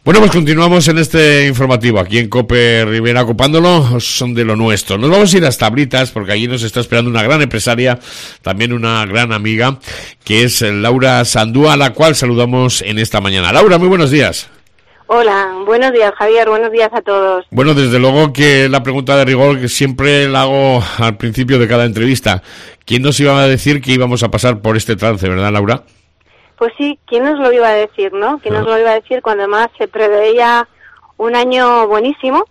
Bueno, pues continuamos en este informativo aquí en COPE Rivera, ocupándolo son de lo nuestro. Nos vamos a ir hasta Blitas porque allí nos está esperando una gran empresaria, también una gran amiga, que es Laura Sandúa, a la cual saludamos en esta mañana. Laura, muy buenos días. Hola, buenos días, Javier, buenos días a todos. Bueno, desde luego que la pregunta de rigor que siempre la hago al principio de cada entrevista. ¿Quién nos iba a decir que íbamos a pasar por este trance, verdad, Laura? Pues sí, ¿quién nos lo iba a decir, no? ¿Quién nos lo iba a decir cuando además se preveía un año buenísimo?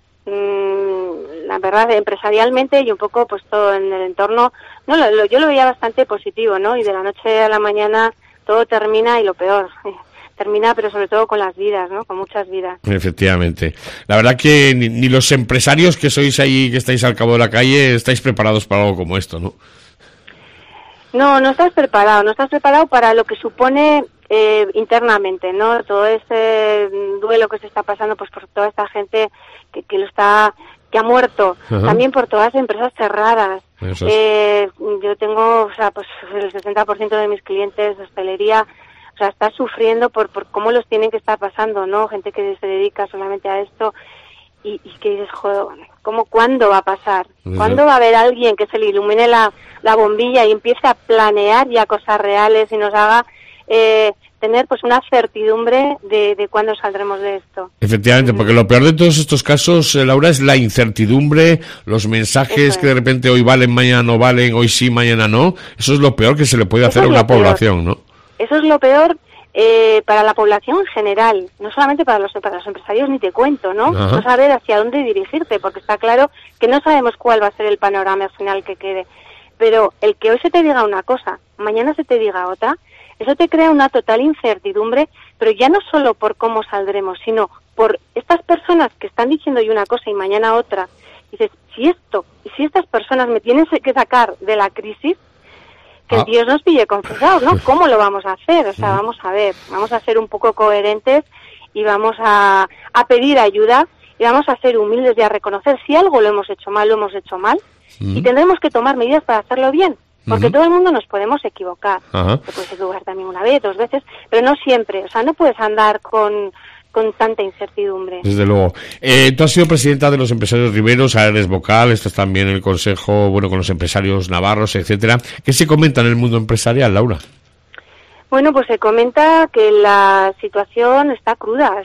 La verdad, empresarialmente y un poco pues todo en el entorno, yo lo veía bastante positivo, ¿no? Y de la noche a la mañana todo termina y lo peor, termina, pero sobre todo con las vidas, ¿no? Con muchas vidas. Efectivamente. La verdad que ni los empresarios que sois ahí, que estáis al cabo de la calle, estáis preparados para algo como esto, ¿no? No estás preparado para lo que supone internamente, ¿no? Todo ese duelo que se está pasando pues por toda esta gente que ha muerto. Ajá. También por todas las empresas cerradas. Yo tengo, pues el 60% de mis clientes de hostelería, está sufriendo por cómo los tienen que estar pasando, ¿no? Gente que se dedica solamente a esto y que dices, joder, ¿cuándo va a pasar? ¿Cuándo va a haber alguien que se le ilumine la bombilla y empiece a planear ya cosas reales y nos haga tener pues una certidumbre de cuándo saldremos de esto? Efectivamente, porque lo peor de todos estos casos, Laura, es la incertidumbre, los mensajes que de repente hoy valen, mañana no valen, hoy sí, mañana no. Eso es lo peor que se le puede hacer a una población, ¿no? Eso es lo peor para la población en general, no solamente para los empresarios, ni te cuento, ¿no? Ajá. No saber hacia dónde dirigirte, porque está claro que no sabemos cuál va a ser el panorama final que quede. Pero el que hoy se te diga una cosa, mañana se te diga otra, eso te crea una total incertidumbre, pero ya no solo por cómo saldremos, sino por estas personas que están diciendo hoy una cosa y mañana otra. Dices, si estas personas me tienen que sacar de la crisis, que Dios nos pille confusados, ¿no? ¿Cómo lo vamos a hacer? O sea, vamos a ser un poco coherentes y vamos a pedir ayuda y vamos a ser humildes y a reconocer si algo lo hemos hecho mal, y tendremos que tomar medidas para hacerlo bien, porque todo el mundo nos podemos equivocar. Te puedes equivocar también una vez, 2 veces, pero no siempre. O sea, no puedes andar con tanta incertidumbre. Desde luego. Tú has sido presidenta de los empresarios riberos, ahora eres vocal, estás también en el consejo, con los empresarios navarros, etcétera. ¿Qué se comenta en el mundo empresarial, Laura? Bueno, pues se comenta que la situación está cruda,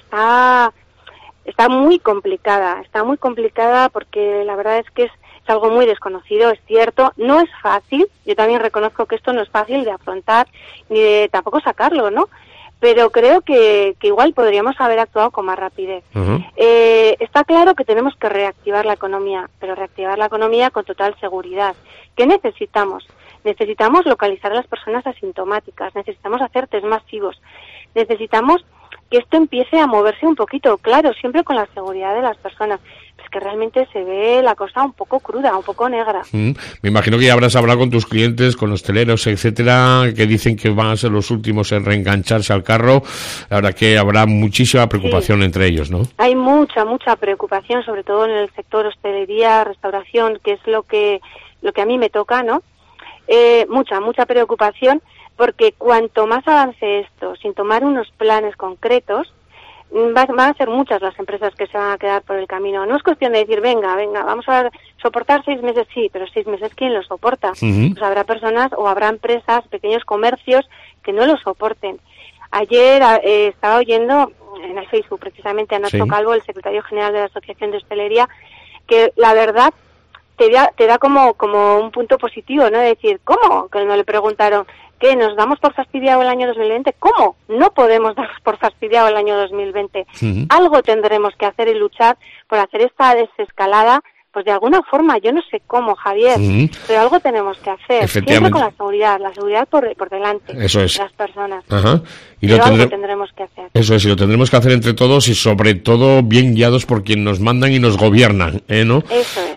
está muy complicada porque la verdad es que es algo muy desconocido, es cierto, no es fácil, yo también reconozco que esto no es fácil de afrontar ni de tampoco sacarlo, ¿no? Pero creo que igual podríamos haber actuado con más rapidez. Está claro que tenemos que reactivar la economía, pero reactivar la economía con total seguridad. ¿Qué necesitamos? Necesitamos localizar a las personas asintomáticas, necesitamos hacer test masivos, necesitamos que esto empiece a moverse un poquito, claro, siempre con la seguridad de las personas. Es que realmente se ve la cosa un poco cruda, un poco negra. Me imagino que ya habrás hablado con tus clientes, con hosteleros, etcétera, que dicen que van a ser los últimos en reengancharse al carro. La verdad que habrá muchísima preocupación entre ellos, ¿no? Hay mucha preocupación, sobre todo en el sector hostelería, restauración, que es lo que a mí me toca, ¿no? Mucha preocupación, porque cuanto más avance esto, sin tomar unos planes concretos, van a ser muchas las empresas que se van a quedar por el camino. No es cuestión de decir, venga, vamos a soportar 6 meses, sí, pero 6 meses, ¿quién lo soporta? Pues habrá personas o habrá empresas, pequeños comercios que no lo soporten. Ayer estaba oyendo en el Facebook precisamente a Nacho Calvo, el secretario general de la Asociación de Hostelería, que la verdad te da como un punto positivo, ¿no? De decir, ¿cómo? Que no le preguntaron, ¿qué? ¿Nos damos por fastidiado el año 2020? ¿Cómo? No podemos darnos por fastidiado el año 2020. Algo tendremos que hacer y luchar por hacer esta desescalada, pues de alguna forma, yo no sé cómo, Javier, pero algo tenemos que hacer. Siempre con la seguridad por delante de las personas. Y algo tendremos que hacer. Eso es, y lo tendremos que hacer entre todos y sobre todo bien guiados por quien nos mandan y nos gobiernan, ¿no? Eso es.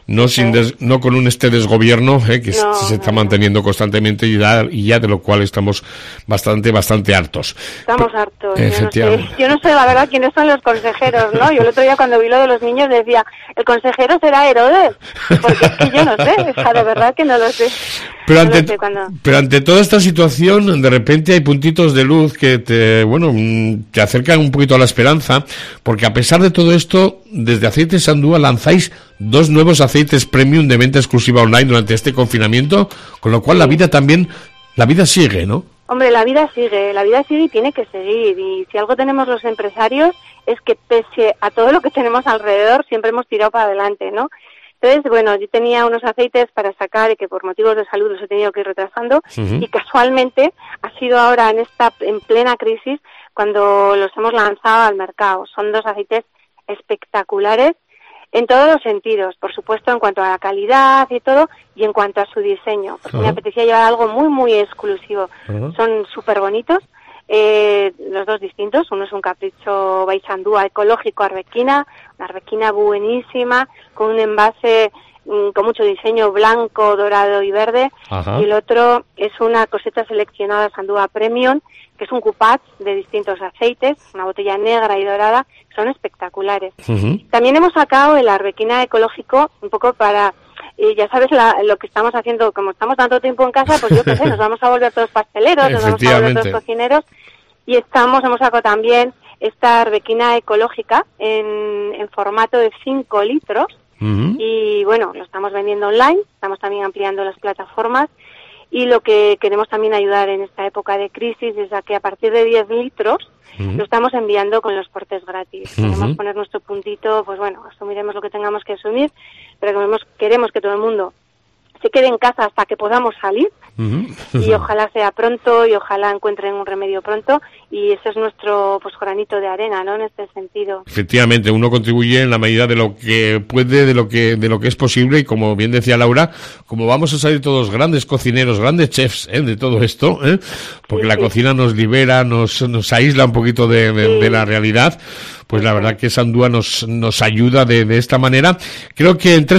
no con un desgobierno que se está manteniendo constantemente y ya de lo cual estamos bastante hartos. Estamos hartos. Yo no sé la verdad quiénes son los consejeros, ¿no? Yo el otro día cuando vi lo de los niños decía, ¿el consejero será Herodes? Porque es que yo no sé, o sea, de verdad que no lo sé. Pero ante toda esta situación, de repente hay puntitos de luz que te acercan un poquito a la esperanza, porque a pesar de todo esto, desde Aceites Sandúa lanzáis 2 nuevos aceites premium de venta exclusiva online durante este confinamiento, con lo cual la vida sigue, ¿no? Hombre, la vida sigue y tiene que seguir, y si algo tenemos los empresarios es que pese a todo lo que tenemos alrededor, siempre hemos tirado para adelante, ¿no? Entonces, bueno, yo tenía unos aceites para sacar y que por motivos de salud los he tenido que ir retrasando, y casualmente ha sido ahora en plena crisis cuando los hemos lanzado al mercado. Son 2 aceites espectaculares en todos los sentidos, por supuesto en cuanto a la calidad y todo, y en cuanto a su diseño. Pues me apetecía llevar algo muy exclusivo. Son súper bonitos. Los 2 distintos, uno es un Capricho by Sandúa ecológico arbequina, una arbequina buenísima, con un envase con mucho diseño blanco, dorado y verde, y el otro es una coseta seleccionada Sandúa Premium, que es un coupage de distintos aceites, una botella negra y dorada, son espectaculares. También hemos sacado el arbequina ecológico, un poco para... ya sabes lo que estamos haciendo, como estamos tanto tiempo en casa, pues yo qué sé, nos vamos a volver todos pasteleros, nos vamos a volver todos cocineros, y hemos sacado también esta arbequina ecológica en formato de 5 litros, y bueno, lo estamos vendiendo online, estamos también ampliando las plataformas, y lo que queremos también ayudar en esta época de crisis es a que a partir de 10 litros lo estamos enviando con los portes gratis. Queremos poner nuestro puntito, pues bueno, asumiremos lo que tengamos que asumir, pero queremos que todo el mundo se quede en casa hasta que podamos salir, y ojalá sea pronto y ojalá encuentren un remedio pronto, y ese es nuestro granito de arena, ¿no?, en este sentido. Efectivamente, uno contribuye en la medida de lo que puede, de lo que es posible, y como bien decía Laura, como vamos a salir todos grandes cocineros, grandes chefs de todo esto, porque la cocina nos libera, nos aísla un poquito de la realidad, pues la verdad que Sandúa nos ayuda de esta manera. Creo que en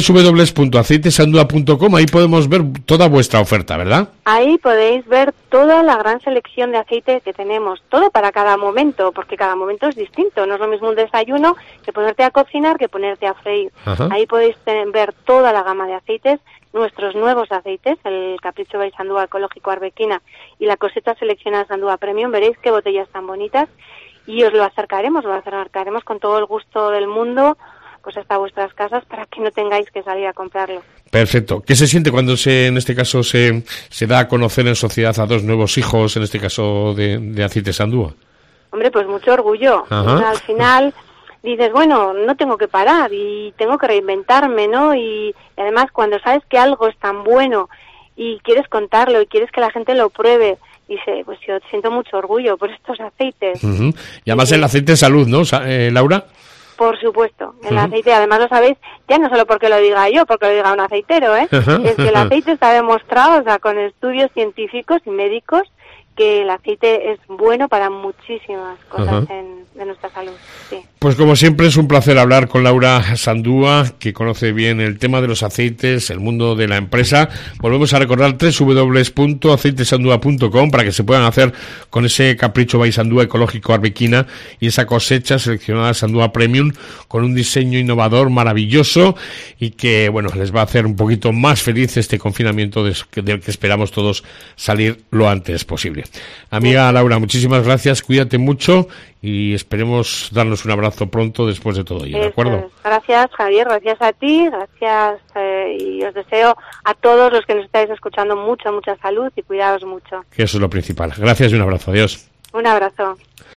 www.aceitesandua.com ahí podemos ver toda vuestra oferta, ¿verdad? Ahí podéis ver toda la gran selección de aceite que tenemos, todo para cada momento, porque cada momento es distinto. No es lo mismo un desayuno que ponerte a cocinar que ponerte a freír. Ahí podéis ver toda la gama de aceites, nuestros nuevos aceites, el Capricho by Sandúa ecológico arbequina y la coseta seleccionada Sandúa Premium. Veréis qué botellas tan bonitas. Y os lo acercaremos con todo el gusto del mundo, pues hasta vuestras casas, para que no tengáis que salir a comprarlo. Perfecto. ¿Qué se siente cuando en este caso se da a conocer en sociedad a 2 nuevos hijos, en este caso de Aceites Sandúa? Hombre, pues mucho orgullo. Al final dices, bueno, no tengo que parar y tengo que reinventarme, ¿no? Y además cuando sabes que algo es tan bueno y quieres contarlo y quieres que la gente lo pruebe, dice, pues yo siento mucho orgullo por estos aceites. Y además el aceite de salud, ¿no, Laura? Por supuesto, el aceite, además lo sabéis, ya no solo porque lo diga yo, porque lo diga un aceitero, es que el aceite está demostrado, o sea, con estudios científicos y médicos, que el aceite es bueno para muchísimas cosas de nuestra salud. Sí. Pues como siempre es un placer hablar con Laura Sandúa, que conoce bien el tema de los aceites, el mundo de la empresa. Volvemos a recordar www.aceitesandua.com para que se puedan hacer con ese Capricho by Sandúa ecológico arbequina y esa cosecha seleccionada Sandúa Premium con un diseño innovador maravilloso y que, bueno, les va a hacer un poquito más feliz este confinamiento del que esperamos todos salir lo antes posible. Amiga Laura, muchísimas gracias, cuídate mucho y esperemos darnos un abrazo pronto después de todo ello, ¿de acuerdo? Gracias, Javier, gracias a ti, gracias y os deseo a todos los que nos estáis escuchando mucha salud y cuidaos mucho. Que eso es lo principal. Gracias y un abrazo, adiós. Un abrazo.